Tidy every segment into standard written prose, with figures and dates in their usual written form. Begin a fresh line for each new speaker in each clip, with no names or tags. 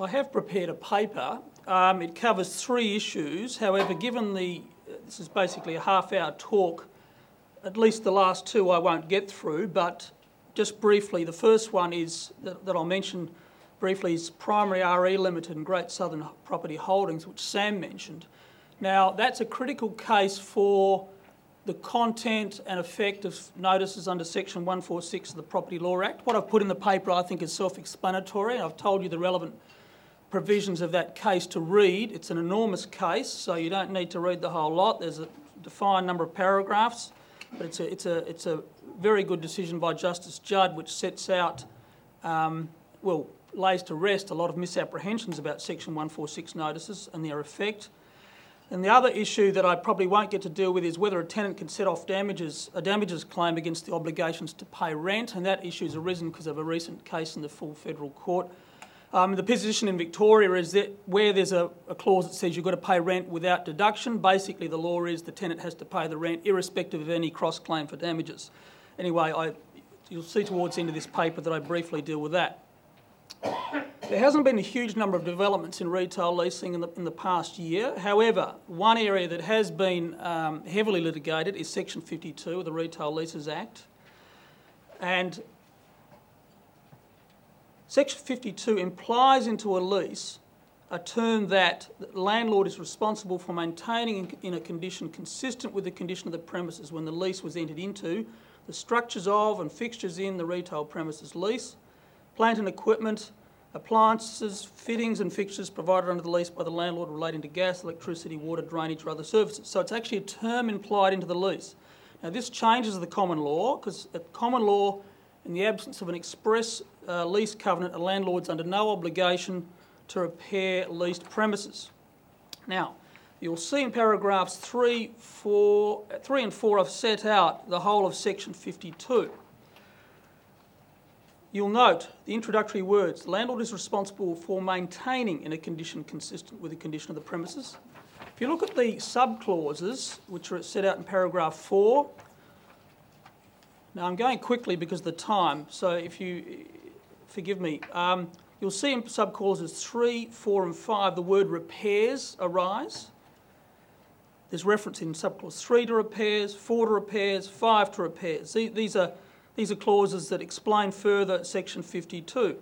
I have prepared a paper. It covers 3 issues. However, given this is basically a half-hour talk, at least the last 2 I won't get through, but just briefly, the first one is that I'll mention briefly is Primary RE Limited and Great Southern Property Holdings, which Sam mentioned. Now, that's a critical case for the content and effect of notices under Section 146 of the Property Law Act. What I've put in the paper I think is self-explanatory. I've told you the relevant provisions of that case to read. It's an enormous case, so you don't need to read the whole lot. There's a defined number of paragraphs, but it's a very good decision by Justice Judd, which sets out, lays to rest a lot of misapprehensions about Section 146 notices and their effect. And the other issue that I probably won't get to deal with is whether a tenant can set off a damages claim against the obligations to pay rent, and that issue has arisen because of a recent case in the full federal court. The position in Victoria is that where there's a clause that says you've got to pay rent without deduction, basically the law is the tenant has to pay the rent irrespective of any cross-claim for damages. Anyway, you'll see towards the end of this paper that I briefly deal with that. There hasn't been a huge number of developments in retail leasing in the past year. However, one area that has been heavily litigated is Section 52 of the Retail Leases Act. And Section 52 implies into a lease a term that the landlord is responsible for maintaining in a condition consistent with the condition of the premises when the lease was entered into, the structures of and fixtures in the retail premises lease, plant and equipment, appliances, fittings and fixtures provided under the lease by the landlord relating to gas, electricity, water, drainage or other services. So it's actually a term implied into the lease. Now this changes the common law because at common law, in the absence of an express lease covenant, a landlord's under no obligation to repair leased premises. Now, you'll see in paragraphs 3 and 4 I've set out the whole of Section 52. You'll note the introductory words, the landlord is responsible for maintaining in a condition consistent with the condition of the premises. If you look at the sub-clauses, which are set out in paragraph 4, now I'm going quickly because of the time, so if you forgive me, you'll see in sub-clauses 3, 4 and 5 the word repairs arise. There's reference in sub-clause 3 to repairs, 4 to repairs, 5 to repairs. These are clauses that explain further Section 52.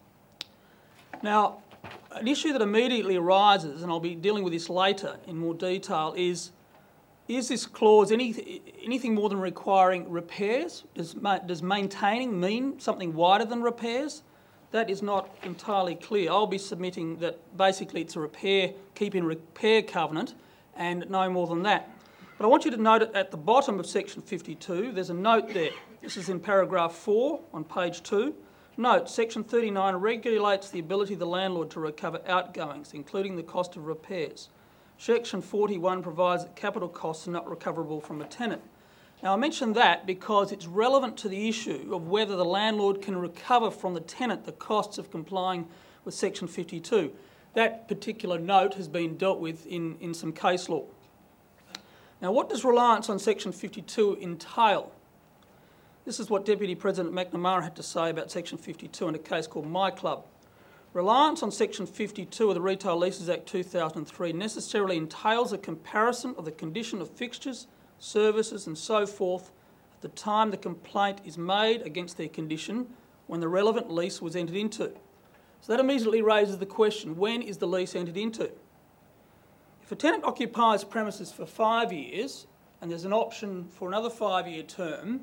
Now, an issue that immediately arises, and I'll be dealing with this later in more detail, is this clause anything more than requiring repairs? Does maintaining mean something wider than repairs? That is not entirely clear. I'll be submitting that basically it's a keep in repair covenant and no more than that. But I want you to note at the bottom of Section 52, there's a note there. This is in paragraph 4 on page 2. Note, Section 39 regulates the ability of the landlord to recover outgoings, including the cost of repairs. Section 41 provides that capital costs are not recoverable from a tenant. Now, I mention that because it's relevant to the issue of whether the landlord can recover from the tenant the costs of complying with Section 52. That particular note has been dealt with in some case law. Now, what does reliance on Section 52 entail? This is what Deputy President McNamara had to say about Section 52 in a case called My Club. Reliance on Section 52 of the Retail Leases Act 2003 necessarily entails a comparison of the condition of fixtures, services and so forth at the time the complaint is made against their condition when the relevant lease was entered into. So that immediately raises the question, when is the lease entered into? If a tenant occupies premises for 5 years and there's an option for another 5-year term,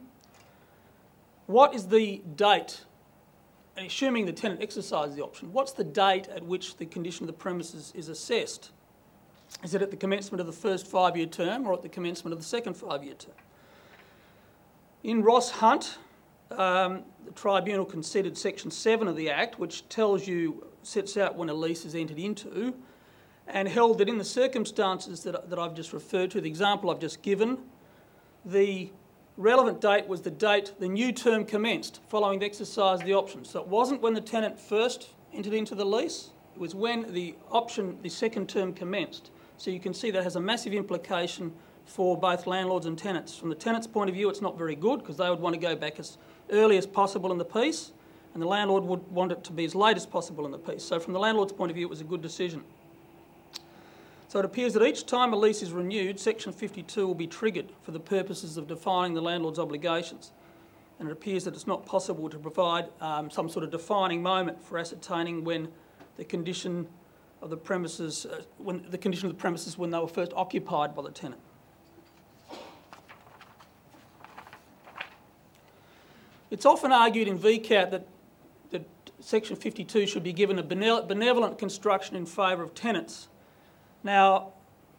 what is the date? And assuming the tenant exercises the option, what's the date at which the condition of the premises is assessed? Is it at the commencement of the first 5-year term or at the commencement of the second 5-year term? In Ross Hunt, the tribunal considered Section 7 of the Act, which sets out when a lease is entered into, and held that in the circumstances that I've just referred to, the example I've just given, the relevant date was the date the new term commenced following the exercise of the option. So it wasn't when the tenant first entered into the lease, it was when the second term commenced. So you can see that has a massive implication for both landlords and tenants. From the tenant's point of view, it's not very good because they would want to go back as early as possible in the piece. and the landlord would want it to be as late as possible in the piece. So from the landlord's point of view, it was a good decision. So it appears that each time a lease is renewed, Section 52 will be triggered for the purposes of defining the landlord's obligations. And it appears that it's not possible to provide some sort of defining moment for ascertaining when the condition of the premises, when they were first occupied by the tenant. It's often argued in VCAT that Section 52 should be given a benevolent construction in favour of tenants. Now,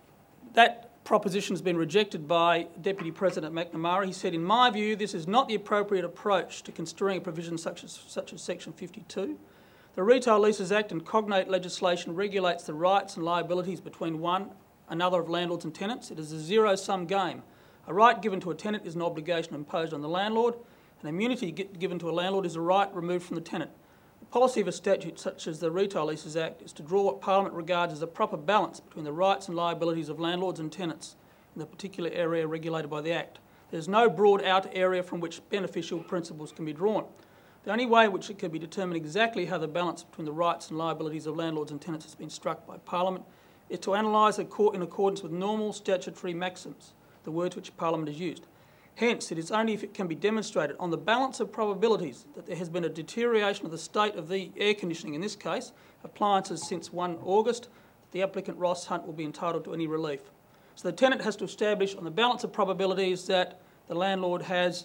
that proposition has been rejected by Deputy President McNamara. He said, "In my view, this is not the appropriate approach to construing a provision such as Section 52. The Retail Leases Act and cognate legislation regulates the rights and liabilities between one another of landlords and tenants. It is a zero-sum game. A right given to a tenant is an obligation imposed on the landlord. An immunity given to a landlord is a right removed from the tenant. The policy of a statute such as the Retail Leases Act is to draw what Parliament regards as a proper balance between the rights and liabilities of landlords and tenants in the particular area regulated by the Act. There is no broad outer area from which beneficial principles can be drawn. The only way in which it can be determined exactly how the balance between the rights and liabilities of landlords and tenants has been struck by Parliament is to analyse in accordance with normal statutory maxims, the words which Parliament has used. Hence, it is only if it can be demonstrated on the balance of probabilities that there has been a deterioration of the state of the air conditioning, in this case, appliances since 1 August, that the applicant Ross Hunt will be entitled to any relief. So the tenant has to establish on the balance of probabilities that the landlord has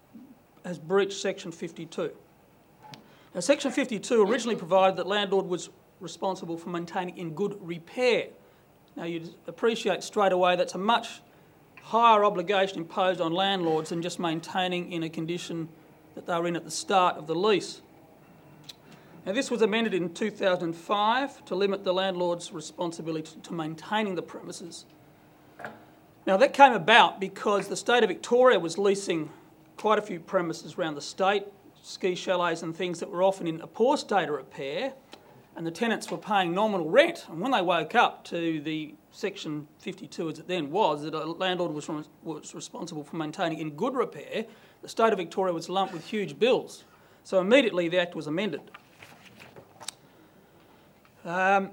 breached Section 52. Now, Section 52 originally provided that landlord was responsible for maintaining in good repair. Now, you'd appreciate straight away that's a much higher obligation imposed on landlords than just maintaining in a condition that they were in at the start of the lease. Now, this was amended in 2005 to limit the landlord's responsibility to maintaining the premises. Now, that came about because the state of Victoria was leasing quite a few premises around the state, ski chalets and things that were often in a poor state of repair, and the tenants were paying nominal rent. And when they woke up to the Section 52 as it then was, that a landlord was responsible for maintaining in good repair, the state of Victoria was lumped with huge bills. So immediately the Act was amended. The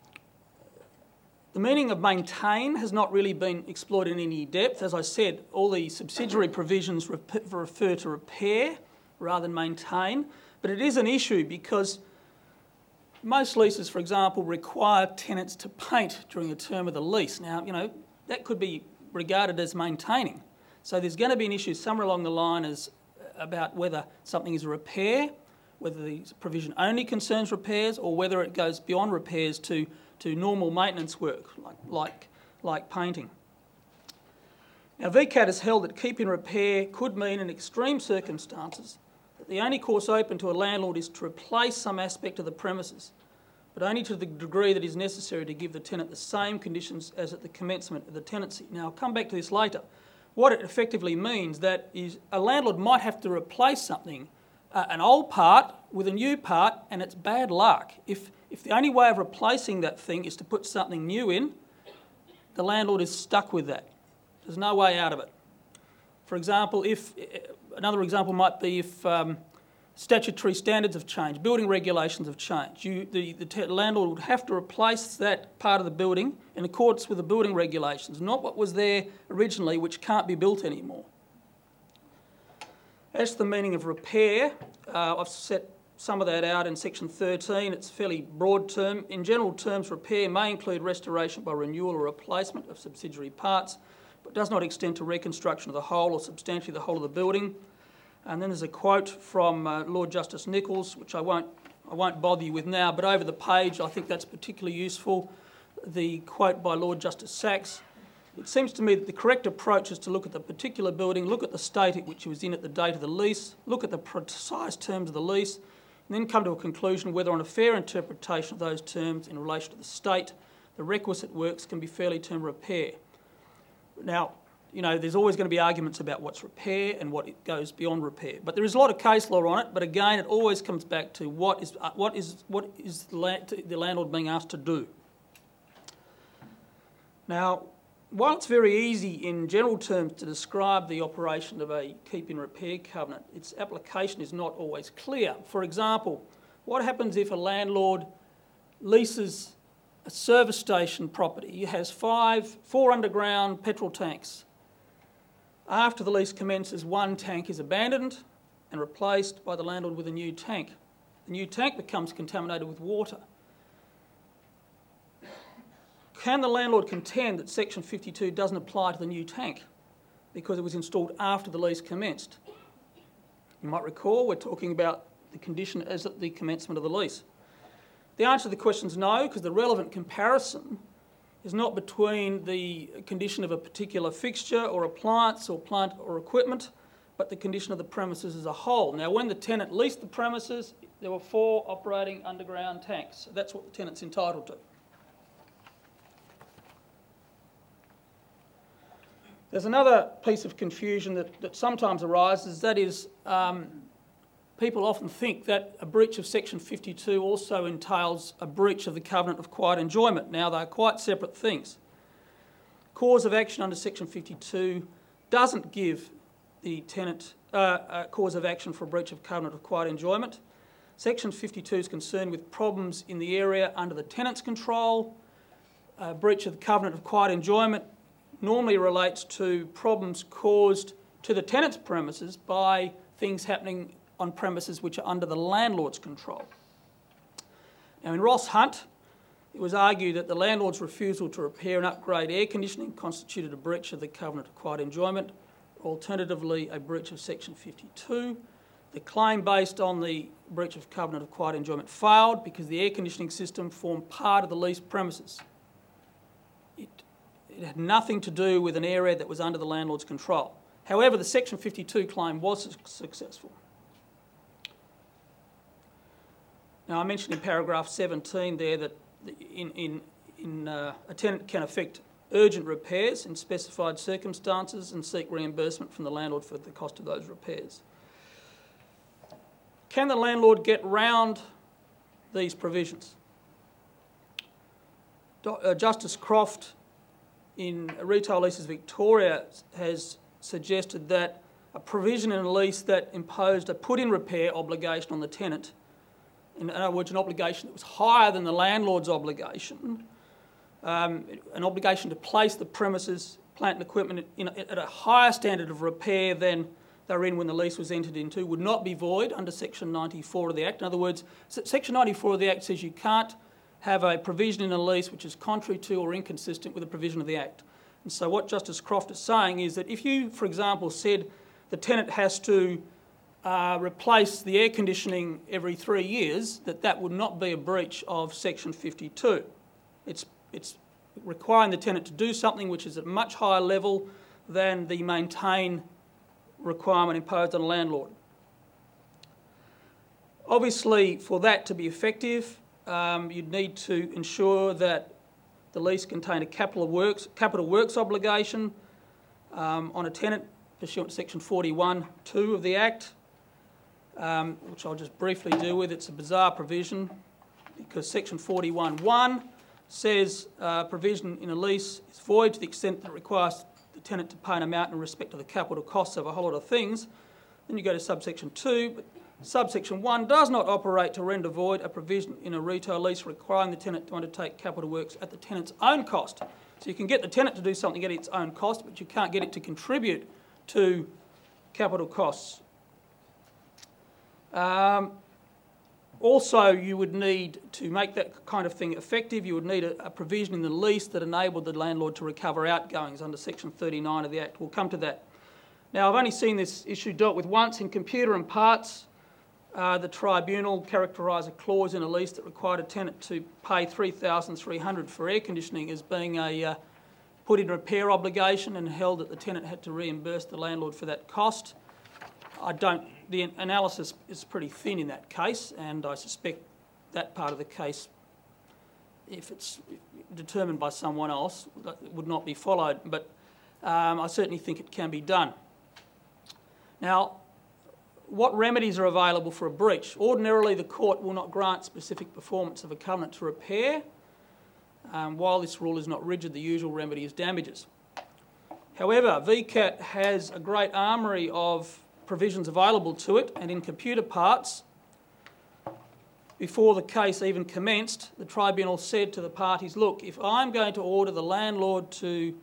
meaning of maintain has not really been explored in any depth. As I said, all the subsidiary provisions refer to repair rather than maintain, but it is an issue because most leases, for example, require tenants to paint during the term of the lease. Now, that could be regarded as maintaining. So there's going to be an issue somewhere along the line about whether something is a repair, whether the provision only concerns repairs, or whether it goes beyond repairs to normal maintenance work, like painting. Now, VCAT has held that keep in repair could mean, in extreme circumstances, that the only course open to a landlord is to replace some aspect of the premises, but only to the degree that is necessary to give the tenant the same conditions as at the commencement of the tenancy. Now, I'll come back to this later. What it effectively means that is a landlord might have to replace something, an old part with a new part, and it's bad luck. If the only way of replacing that thing is to put something new in, the landlord is stuck with that. There's no way out of it. For example, another example might be if statutory standards have changed, building regulations have changed. The landlord would have to replace that part of the building in accordance with the building regulations, not what was there originally, which can't be built anymore. As to the meaning of repair, I've set some of that out in Section 13. It's a fairly broad term. In general terms, repair may include restoration by renewal or replacement of subsidiary parts, but does not extend to reconstruction of the whole or substantially the whole of the building. And then there's a quote from Lord Justice Nichols, which I won't bother you with now, but over the page I think that's particularly useful. The quote by Lord Justice Sachs: "It seems to me that the correct approach is to look at the particular building, look at the state at which it was in at the date of the lease, look at the precise terms of the lease, and then come to a conclusion whether on a fair interpretation of those terms in relation to the state, the requisite works can be fairly termed repair." Now, there's always going to be arguments about what's repair and what it goes beyond repair. But there is a lot of case law on it, but again, it always comes back to what is the landlord being asked to do. Now, while it's very easy in general terms to describe the operation of a keep in repair covenant, its application is not always clear. For example, what happens if a landlord leases a service station property? He has four underground petrol tanks. After the lease commences, one tank is abandoned and replaced by the landlord with a new tank. The new tank becomes contaminated with water. Can the landlord contend that Section 52 doesn't apply to the new tank because it was installed after the lease commenced? You might recall we're talking about the condition as at the commencement of the lease. The answer to the question is no, because the relevant comparison is not between the condition of a particular fixture or appliance or plant or equipment, but the condition of the premises as a whole. Now, when the tenant leased the premises, there were 4 operating underground tanks. So that's what the tenant's entitled to. There's another piece of confusion that sometimes arises, that is, people often think that a breach of Section 52 also entails a breach of the covenant of quiet enjoyment. Now, they're quite separate things. Cause of action under Section 52 doesn't give the tenant a cause of action for a breach of covenant of quiet enjoyment. Section 52 is concerned with problems in the area under the tenant's control. A breach of the covenant of quiet enjoyment normally relates to problems caused to the tenant's premises by things happening on premises which are under the landlord's control. Now, in Ross Hunt, it was argued that the landlord's refusal to repair and upgrade air conditioning constituted a breach of the covenant of quiet enjoyment, alternatively a breach of Section 52. The claim based on the breach of covenant of quiet enjoyment failed because the air conditioning system formed part of the leased premises. It had nothing to do with an area that was under the landlord's control. However, the Section 52 claim was successful. Now, I mentioned in paragraph 17 there that a tenant can effect urgent repairs in specified circumstances and seek reimbursement from the landlord for the cost of those repairs. Can the landlord get round these provisions? Justice Croft in Retail Leases Victoria has suggested that a provision in a lease that imposed a put-in repair obligation on the tenant, in other words, an obligation that was higher than the landlord's obligation, an obligation to place the premises, plant and equipment at a higher standard of repair than they were in when the lease was entered into, would not be void under Section 94 of the Act. In other words, Section 94 of the Act says you can't have a provision in a lease which is contrary to or inconsistent with a provision of the Act. And so what Justice Croft is saying is that if you, for example, said the tenant has to replace the air conditioning every 3 years, that would not be a breach of Section 52. It's requiring the tenant to do something which is at a much higher level than the maintain requirement imposed on a landlord. Obviously, for that to be effective, you'd need to ensure that the lease contained a capital works obligation on a tenant pursuant to Section 41(2) of the Act, which I'll just briefly deal with. It's a bizarre provision because Section 41(1) says provision in a lease is void to the extent that it requires the tenant to pay an amount in respect to the capital costs of a whole lot of things. Then you go to subsection 2, but subsection 1 does not operate to render void a provision in a retail lease requiring the tenant to undertake capital works at the tenant's own cost. So you can get the tenant to do something at its own cost, but you can't get it to contribute to capital costs. Also, you would need, to make that kind of thing effective, you would need a provision in the lease that enabled the landlord to recover outgoings under Section 39 of the Act. We'll come to that. Now, I've only seen this issue dealt with once in Computer and Parts. The tribunal characterised a clause in a lease that required a tenant to pay $3,300 for air conditioning as being a put-in repair obligation and held that the tenant had to reimburse the landlord for that cost. The analysis is pretty thin in that case, and I suspect that part of the case, if it's determined by someone else, would not be followed, but I certainly think it can be done. Now, what remedies are available for a breach? Ordinarily, the court will not grant specific performance of a covenant to repair. While this rule is not rigid, the usual remedy is damages. However, VCAT has a great armoury of provisions available to it, and in computer parts, before the case even commenced, the tribunal said to the parties, look, if I'm going to order the landlord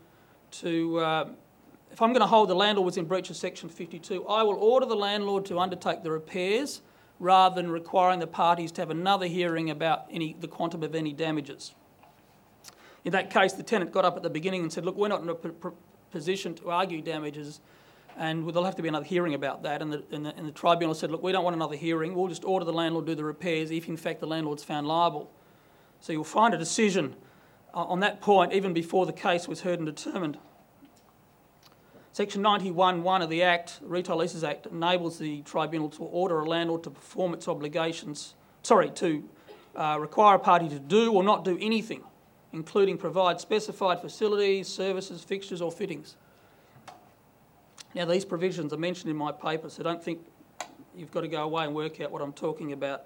if I'm going to hold the landlord within breach of section 52, I will order the landlord to undertake the repairs rather than requiring the parties to have another hearing about the quantum of any damages. In that case, the tenant got up at the beginning and said, look, we're not in a position to argue damages, and there'll have to be another hearing about that. And the tribunal said, look, we don't want another hearing. We'll just order the landlord to do the repairs if, in fact, the landlord's found liable. So you'll find a decision on that point even before the case was heard and determined. Section 91(1) of the Act, the Retail Leases Act, enables the tribunal to order a landlord to perform its obligations, to require a party to do or not do anything, including provide specified facilities, services, fixtures or fittings. Now, these provisions are mentioned in my paper, so don't think you've got to go away and work out what I'm talking about.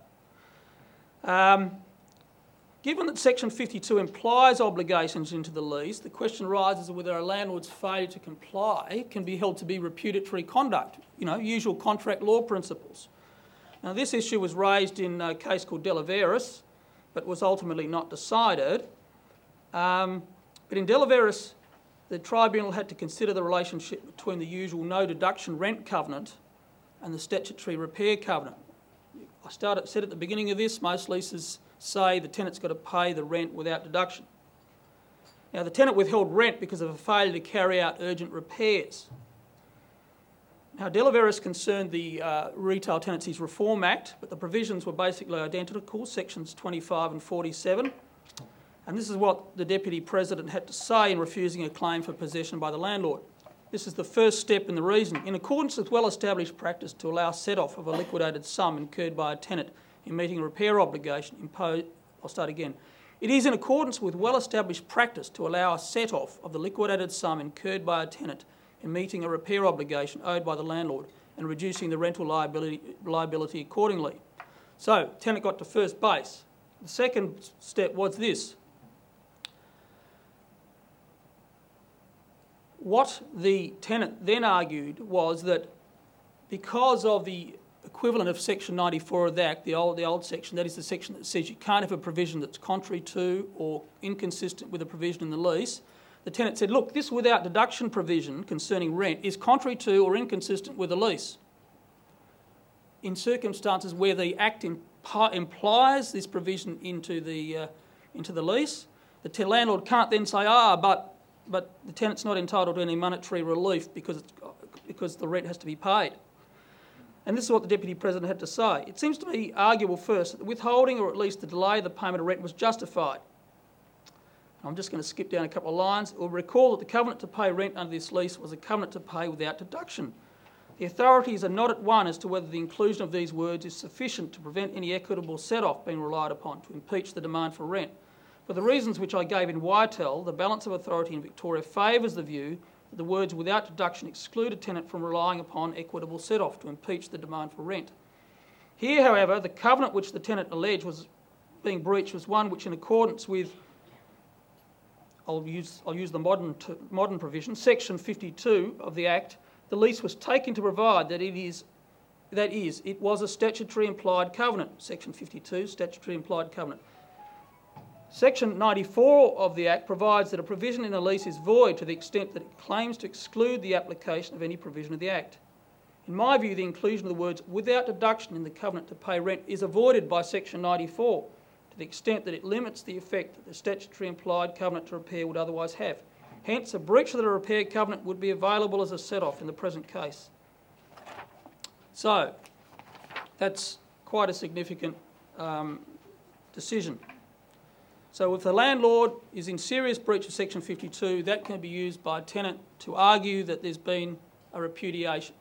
Given that section 52 implies obligations into the lease, the question arises whether a landlord's failure to comply can be held to be repudiatory conduct, usual contract law principles. Now, this issue was raised in a case called Delaveris, but was ultimately not decided. But in Delaveris, the tribunal had to consider the relationship between the usual no deduction rent covenant and the statutory repair covenant. I said at the beginning of this, most leases say the tenant's got to pay the rent without deduction. Now, the tenant withheld rent because of a failure to carry out urgent repairs. Now, Delaveris concerned the Retail Tenancies Reform Act, but the provisions were basically identical, sections 25 and 47. And this is what the Deputy President had to say in refusing a claim for possession by the landlord. This is the first step in the reasoning. In accordance with well-established practice to allow set-off of a liquidated sum incurred by a tenant in meeting a repair obligation imposed... I'll start again. It is in accordance with well-established practice to allow a set-off of the liquidated sum incurred by a tenant in meeting a repair obligation owed by the landlord and reducing the rental liability accordingly. So, tenant got to first base. The second step was this. What the tenant then argued was that because of the equivalent of section 94 of the Act, the old section, that is the section that says you can't have a provision that's contrary to or inconsistent with a provision in the lease, the tenant said, look, this without deduction provision concerning rent is contrary to or inconsistent with the lease. In circumstances where the Act implies this provision into the lease, the landlord can't then say, but the tenant's not entitled to any monetary relief because the rent has to be paid. And this is what the Deputy President had to say. It seems to me arguable first that the withholding or at least the delay of the payment of rent was justified. I'm just going to skip down a couple of lines. We'll recall that the covenant to pay rent under this lease was a covenant to pay without deduction. The authorities are not at one as to whether the inclusion of these words is sufficient to prevent any equitable set-off being relied upon to impeach the demand for rent. For the reasons which I gave in Whitell, the balance of authority in Victoria favours the view that the words without deduction exclude a tenant from relying upon equitable set-off to impeach the demand for rent. Here, however, the covenant which the tenant alleged was being breached was one which, in accordance with, I'll use the modern provision, section 52 of the Act, the lease was taken to provide that it was a statutory implied covenant, section 52, statutory implied covenant. Section 94 of the Act provides that a provision in a lease is void to the extent that it claims to exclude the application of any provision of the Act. In my view, the inclusion of the words without deduction in the covenant to pay rent is avoided by section 94 to the extent that it limits the effect that the statutory implied covenant to repair would otherwise have. Hence, a breach of the repair covenant would be available as a set-off in the present case. So, that's quite a significant decision. So if the landlord is in serious breach of section 52, that can be used by a tenant to argue that there's been a repudiation.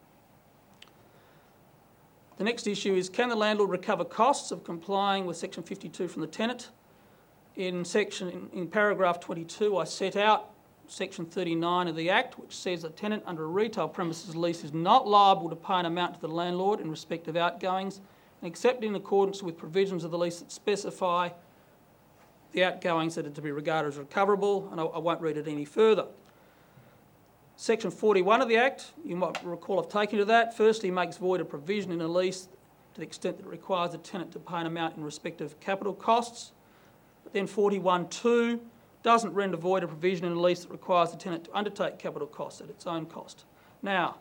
The next issue is, can the landlord recover costs of complying with section 52 from the tenant? In paragraph 22, I set out section 39 of the Act, which says a tenant under a retail premises lease is not liable to pay an amount to the landlord in respect of outgoings, except in accordance with provisions of the lease that specify the outgoings that are to be regarded as recoverable, and I won't read it any further. Section 41 of the Act, you might recall I've taken you to that, firstly makes void a provision in a lease to the extent that it requires the tenant to pay an amount in respect of capital costs. But then 41(2) doesn't render void a provision in a lease that requires the tenant to undertake capital costs at its own cost. Now,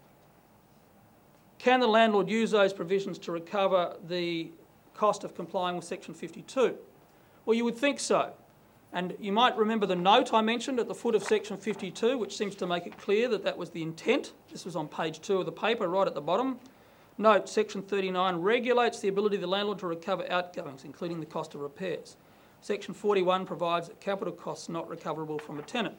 can the landlord use those provisions to recover the cost of complying with Section 52? Well, you would think so. And you might remember the note I mentioned at the foot of Section 52, which seems to make it clear that that was the intent. This was on page 2 of the paper, right at the bottom. Note, Section 39 regulates the ability of the landlord to recover outgoings, including the cost of repairs. Section 41 provides that capital costs are not recoverable from a tenant.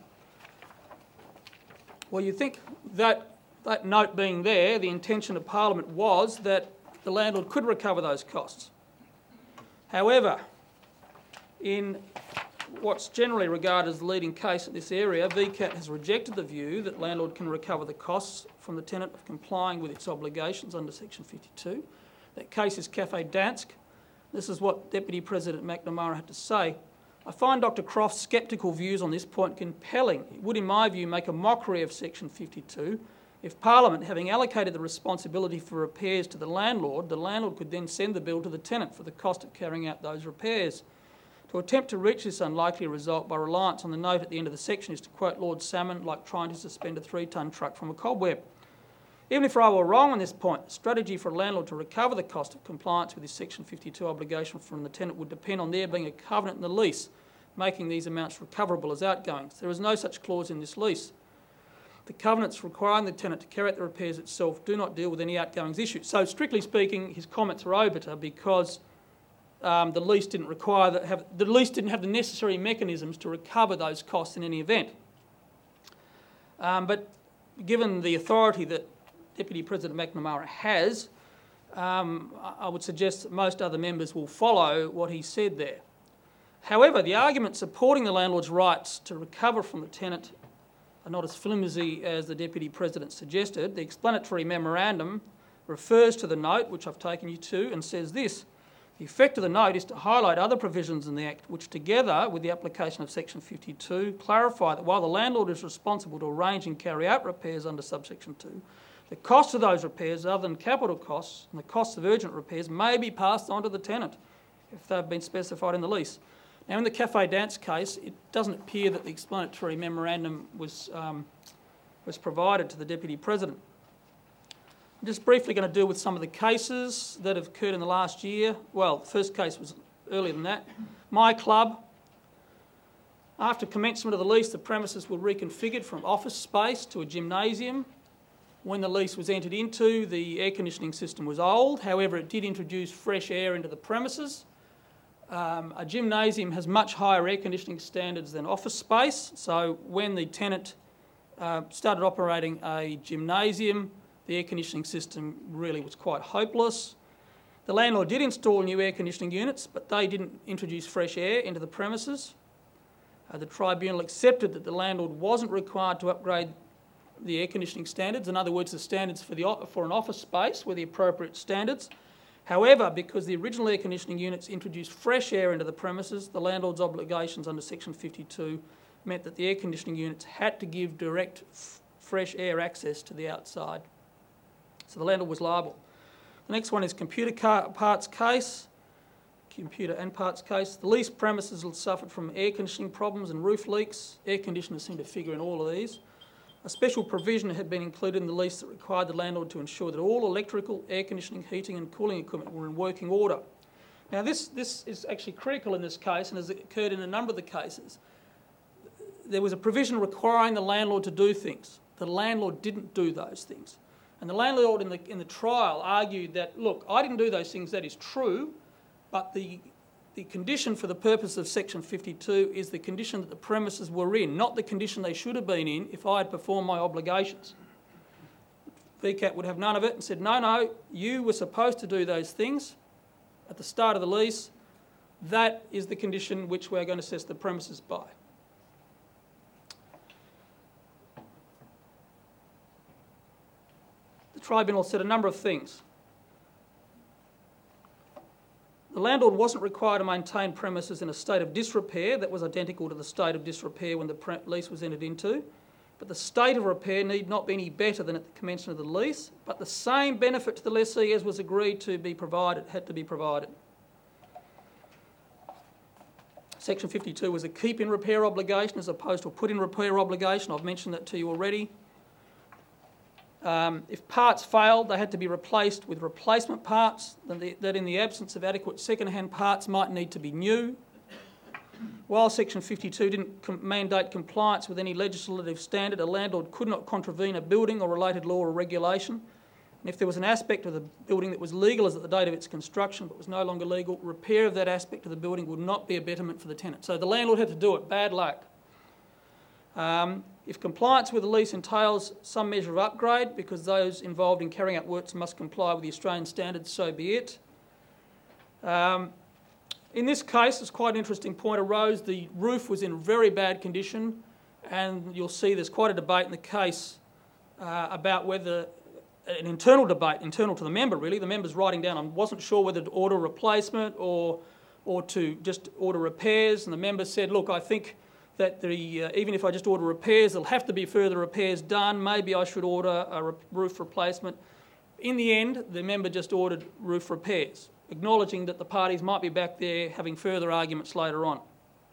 Well, you think that note being there, the intention of Parliament was that the landlord could recover those costs. However, in what's generally regarded as the leading case in this area, VCAT has rejected the view that landlord can recover the costs from the tenant of complying with its obligations under Section 52. That case is Café Dansk. This is what Deputy President McNamara had to say. I find Dr Croft's sceptical views on this point compelling. It would, in my view, make a mockery of Section 52 if Parliament, having allocated the responsibility for repairs to the landlord could then send the bill to the tenant for the cost of carrying out those repairs. To attempt to reach this unlikely result by reliance on the note at the end of the section is, to quote Lord Salmon, like trying to suspend a 3-tonne truck from a cobweb. Even if I were wrong on this point, the strategy for a landlord to recover the cost of compliance with his Section 52 obligation from the tenant would depend on there being a covenant in the lease, making these amounts recoverable as outgoings. There is no such clause in this lease. The covenants requiring the tenant to carry out the repairs itself do not deal with any outgoings issues. So, strictly speaking, his comments are obiter because the lease didn't have the necessary mechanisms to recover those costs in any event. But given the authority that Deputy President McNamara has, I would suggest that most other members will follow what he said there. However, the argument supporting the landlord's rights to recover from the tenant are not as flimsy as the Deputy President suggested. The explanatory memorandum refers to the note, which I've taken you to, and says this: the effect of the note is to highlight other provisions in the Act which, together with the application of Section 52, clarify that while the landlord is responsible to arrange and carry out repairs under subsection 2, the cost of those repairs, other than capital costs and the costs of urgent repairs, may be passed on to the tenant if they've been specified in the lease. Now, in the Café Dansk case, it doesn't appear that the explanatory memorandum was provided to the Deputy President. I'm just briefly going to deal with some of the cases that have occurred in the last year. Well, the first case was earlier than that. My Club. After commencement of the lease, the premises were reconfigured from office space to a gymnasium. When the lease was entered into, the air conditioning system was old. However, it did introduce fresh air into the premises. A gymnasium has much higher air conditioning standards than office space, so when the tenant started operating a gymnasium, the air conditioning system really was quite hopeless. The landlord did install new air conditioning units, but they didn't introduce fresh air into the premises. The tribunal accepted that the landlord wasn't required to upgrade the air conditioning standards. In other words, the standards for an office space were the appropriate standards. However, because the original air conditioning units introduced fresh air into the premises, the landlord's obligations under Section 52 meant that the air conditioning units had to give direct fresh air access to the outside. So the landlord was liable. The next one is computer and parts case. The leased premises suffered from air conditioning problems and roof leaks. Air conditioners seem to figure in all of these. A special provision had been included in the lease that required the landlord to ensure that all electrical, air conditioning, heating and cooling equipment were in working order. Now this is actually critical in this case and has occurred in a number of the cases. There was a provision requiring the landlord to do things. The landlord didn't do those things. And the landlord in the trial argued that, look, I didn't do those things, that is true, but the condition for the purpose of Section 52 is the condition that the premises were in, not the condition they should have been in if I had performed my obligations. VCAT would have none of it and said, no, you were supposed to do those things at the start of the lease. That is the condition which we're going to assess the premises by. The tribunal said a number of things. The landlord wasn't required to maintain premises in a state of disrepair that was identical to the state of disrepair when the lease was entered into, but the state of repair need not be any better than at the commencement of the lease, but the same benefit to the lessee as was agreed to be provided, had to be provided. Section 52 was a keep-in repair obligation as opposed to a put-in repair obligation. I've mentioned that to you already. If parts failed, they had to be replaced with replacement parts that in the absence of adequate second-hand parts might need to be new. While Section 52 didn't mandate compliance with any legislative standard, a landlord could not contravene a building or related law or regulation. And if there was an aspect of the building that was legal as at the date of its construction but was no longer legal, repair of that aspect of the building would not be a betterment for the tenant. So the landlord had to do it. Bad luck. If compliance with the lease entails some measure of upgrade, because those involved in carrying out works must comply with the Australian standards, so be it. In this case, it's quite an interesting point arose. The roof was in very bad condition, and you'll see there's quite a debate in the case about whether, an internal debate, internal to the member really, the member's writing down, I wasn't sure whether to order replacement or to just order repairs, and the member said, look, I think that even if I just order repairs, there'll have to be further repairs done. Maybe I should order a roof replacement. In the end, the member just ordered roof repairs, acknowledging that the parties might be back there having further arguments later on.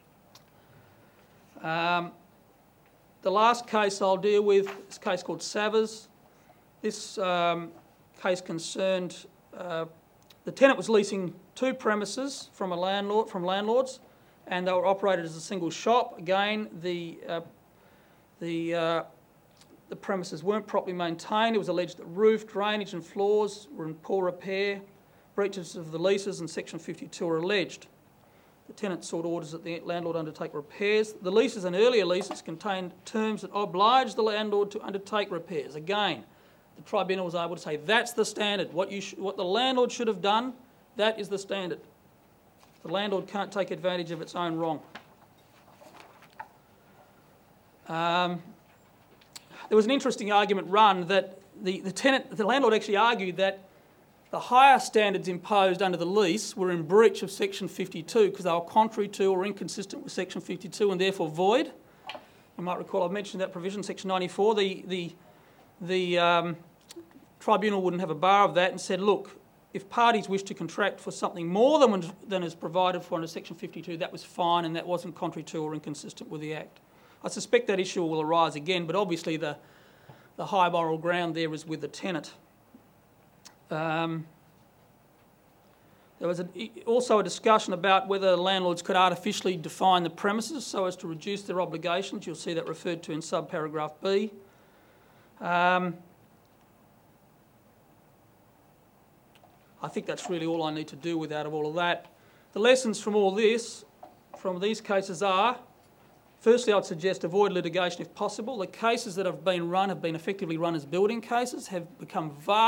The last case I'll deal with is a case called Savers. This case concerned the tenant was leasing two premises from landlords, and they were operated as a single shop. Again, the premises weren't properly maintained. It was alleged that roof, drainage and floors were in poor repair. Breaches of the leases in Section 52 are alleged. The tenant sought orders that the landlord undertake repairs. The leases and earlier leases contained terms that obliged the landlord to undertake repairs. Again, the tribunal was able to say that's the standard. What the landlord should have done, that is the standard. The landlord can't take advantage of its own wrong. There was an interesting argument run that the landlord actually argued that the higher standards imposed under the lease were in breach of Section 52 because they were contrary to or inconsistent with Section 52 and therefore void. You might recall I've mentioned that provision, Section 94. The tribunal wouldn't have a bar of that and said, look, if parties wish to contract for something more than is provided for under Section 52, that was fine and that wasn't contrary to or inconsistent with the Act. I suspect that issue will arise again, but obviously the high moral ground there is with the tenant. There was also a discussion about whether landlords could artificially define the premises so as to reduce their obligations. You'll see that referred to in subparagraph B. I think that's really all I need to do with out of all of that. The lessons from all this, from these cases are, firstly, I'd suggest avoid litigation if possible. The cases that have been run have been effectively run as building cases, have become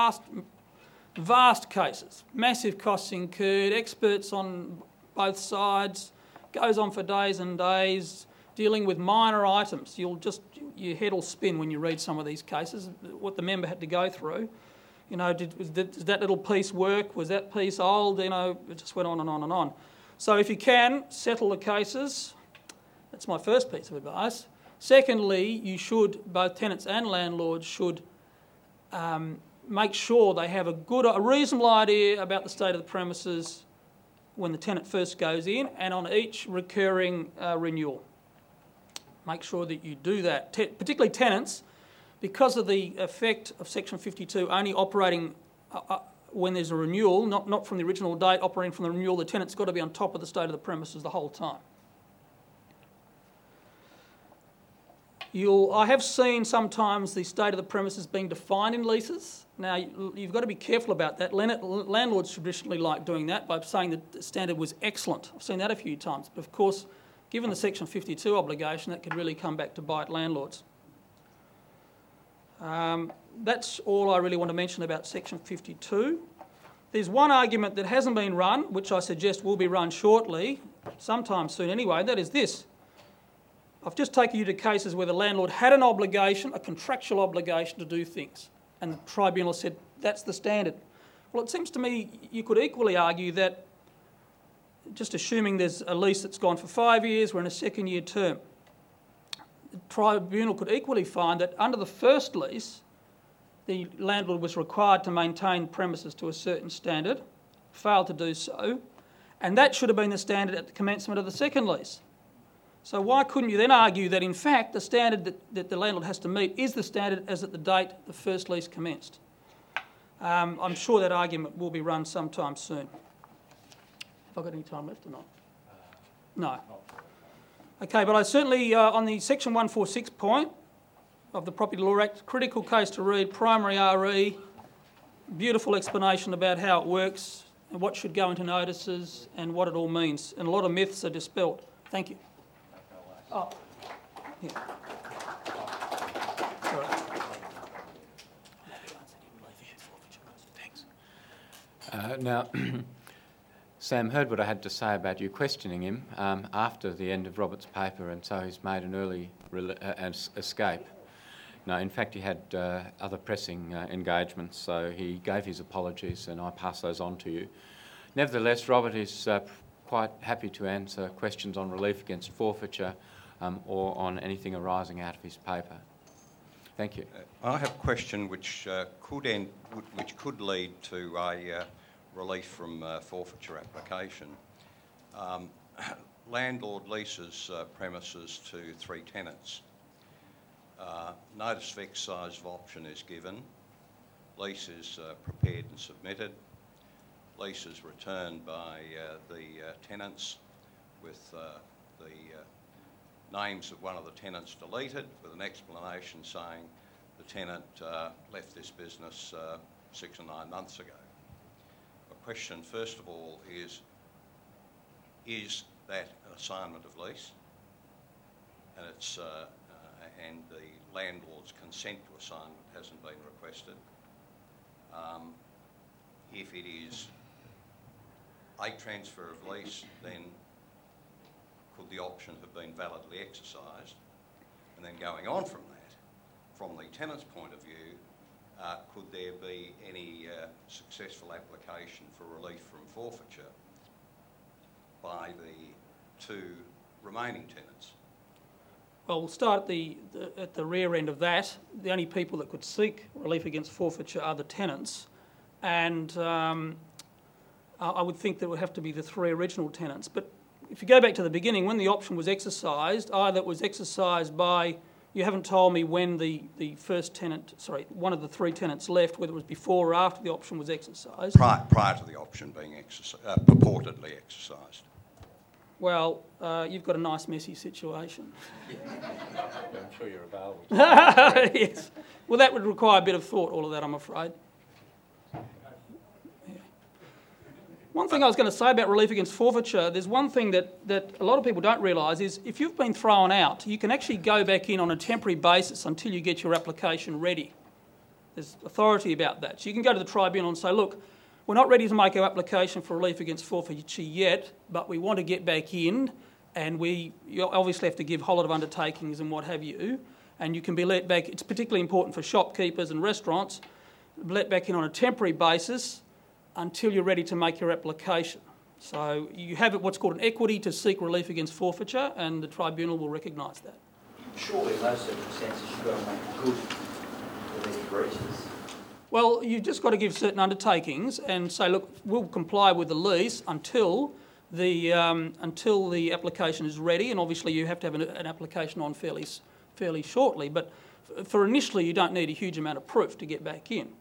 vast cases, massive costs incurred, experts on both sides, goes on for days and days, dealing with minor items. Your head will spin when you read some of these cases, what the member had to go through. You know, does that little piece work? Was that piece old? You know, it just went on and on and on. So if you can, settle the cases. That's my first piece of advice. Secondly, you should, both tenants and landlords should make sure they have a reasonable idea about the state of the premises when the tenant first goes in and on each recurring renewal. Make sure that you do that. Particularly tenants, because of the effect of Section 52 only operating when there's a renewal, not from the original date, operating from the renewal, the tenant's got to be on top of the state of the premises the whole time. I have seen sometimes the state of the premises being defined in leases. Now, you've got to be careful about that. Landlords traditionally like doing that by saying that the standard was excellent. I've seen that a few times. But of course, given the Section 52 obligation, that could really come back to bite landlords. That's all I really want to mention about Section 52. There's one argument that hasn't been run, which I suggest will be run shortly, sometime soon anyway, and that is this. I've just taken you to cases where the landlord had an obligation, a contractual obligation to do things, and the tribunal said, that's the standard. Well, it seems to me you could equally argue that, just assuming there's a lease that's gone for 5 years, we're in a second-year term. The tribunal could equally find that under the first lease, the landlord was required to maintain premises to a certain standard, failed to do so, and that should have been the standard at the commencement of the second lease. So why couldn't you then argue that in fact the standard that the landlord has to meet is the standard as at the date the first lease commenced? I'm sure that argument will be run sometime soon. Have I got any time left or not? No. Okay, but I certainly, on the Section 146 point of the Property Law Act, critical case to read, primary RE, beautiful explanation about how it works and what should go into notices and what it all means. And a lot of myths are dispelled. Thank you. Oh, yeah. All right.
Now, Sam heard what I had to say about you questioning him after the end of Robert's paper, and so he's made an early escape. No, in fact, he had other pressing engagements, so he gave his apologies, and I pass those on to you. Nevertheless, Robert is quite happy to answer questions on relief against forfeiture or on anything arising out of his paper. Thank you.
I have a question which could lead to a relief from forfeiture application. Landlord leases premises to 3 tenants. Notice of exercise of option is given. Lease is prepared and submitted. Lease is returned by the tenants with the names of one of the tenants deleted, with an explanation saying the tenant left this business 6 or 9 months ago. My question, first of all, is that an assignment of lease? And it's and the landlord's consent to assignment hasn't been requested. If it is a transfer of lease, then could the option have been validly exercised? And then going on from that, from the tenant's point of view, could there be any successful application for relief from forfeiture by the 2 remaining tenants?
Well, we'll start at the rear end of that. The only people that could seek relief against forfeiture are the tenants, and I would think that it would have to be the 3 original tenants. But if you go back to the beginning, when the option was exercised, either it was exercised by, you haven't told me when the first tenant, sorry, one of the 3 tenants left, whether it was before or after the option was exercised.
Prior to the option being purportedly exercised.
Well, you've got a nice messy situation.
I'm sure you're available.
Yes. Well, that would require a bit of thought, all of that, I'm afraid. Yeah. One thing I was going to say about relief against forfeiture, there's one thing that a lot of people don't realise is if you've been thrown out, you can actually go back in on a temporary basis until you get your application ready. There's authority about that. So you can go to the tribunal and say, look, we're not ready to make our application for relief against forfeiture yet, but we want to get back in, and you obviously have to give whole lot of undertakings and what have you, and you can be let back. It's particularly important for shopkeepers and restaurants, let back in on a temporary basis until you're ready to make your application. So you have what's called an equity to seek relief against forfeiture, and the tribunal will recognise that.
Surely in those circumstances you've got to make good for these breaches.
Well, you've just got to give certain undertakings and say, look, we'll comply with the lease until the application is ready, and obviously you have to have an application on fairly shortly. But for initially, you don't need a huge amount of proof to get back in.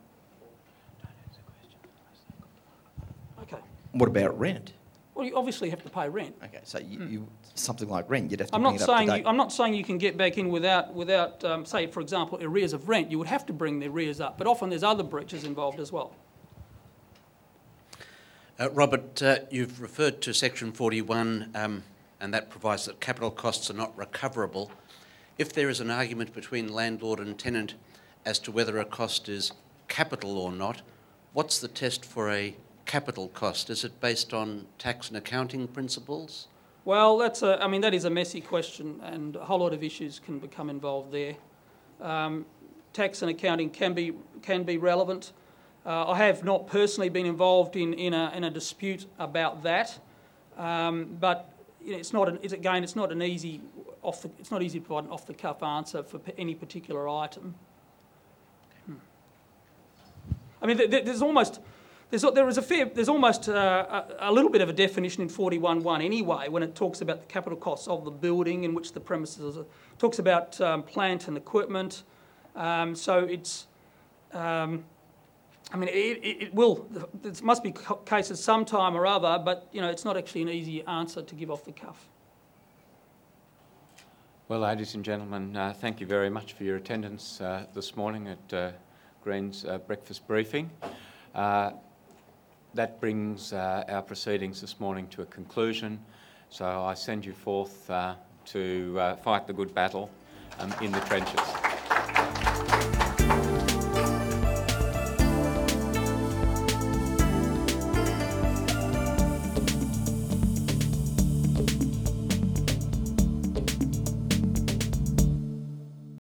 Okay.
What about rent?
Well, you obviously have to pay rent.
Okay, so you something like rent, you'd have to
I'm
bring
not
it up to date.
I'm not saying you can get back in without say, for example, arrears of rent. You would have to bring the arrears up, but often there's other breaches involved as well.
Robert, you've referred to Section 41, and that provides that capital costs are not recoverable. If there is an argument between landlord and tenant as to whether a cost is capital or not, what's the test for a capital cost? Is it based on tax and accounting principles?
Well, that is a messy question, and a whole lot of issues can become involved there. Tax and accounting can be relevant. I have not personally been involved in a dispute about that, but it's not an easy it's not easy to provide an off-the-cuff answer for any particular item. I mean, there's almost a little bit of a definition in 41.1 anyway when it talks about the capital costs of the building in which the premises are. It talks about plant and equipment. So it's, I mean, it will. There must be cases sometime or other, but it's not actually an easy answer to give off the cuff.
Well, ladies and gentlemen, thank you very much for your attendance this morning at Green's breakfast briefing. That brings our proceedings this morning to a conclusion. So I send you forth to fight the good battle in the trenches.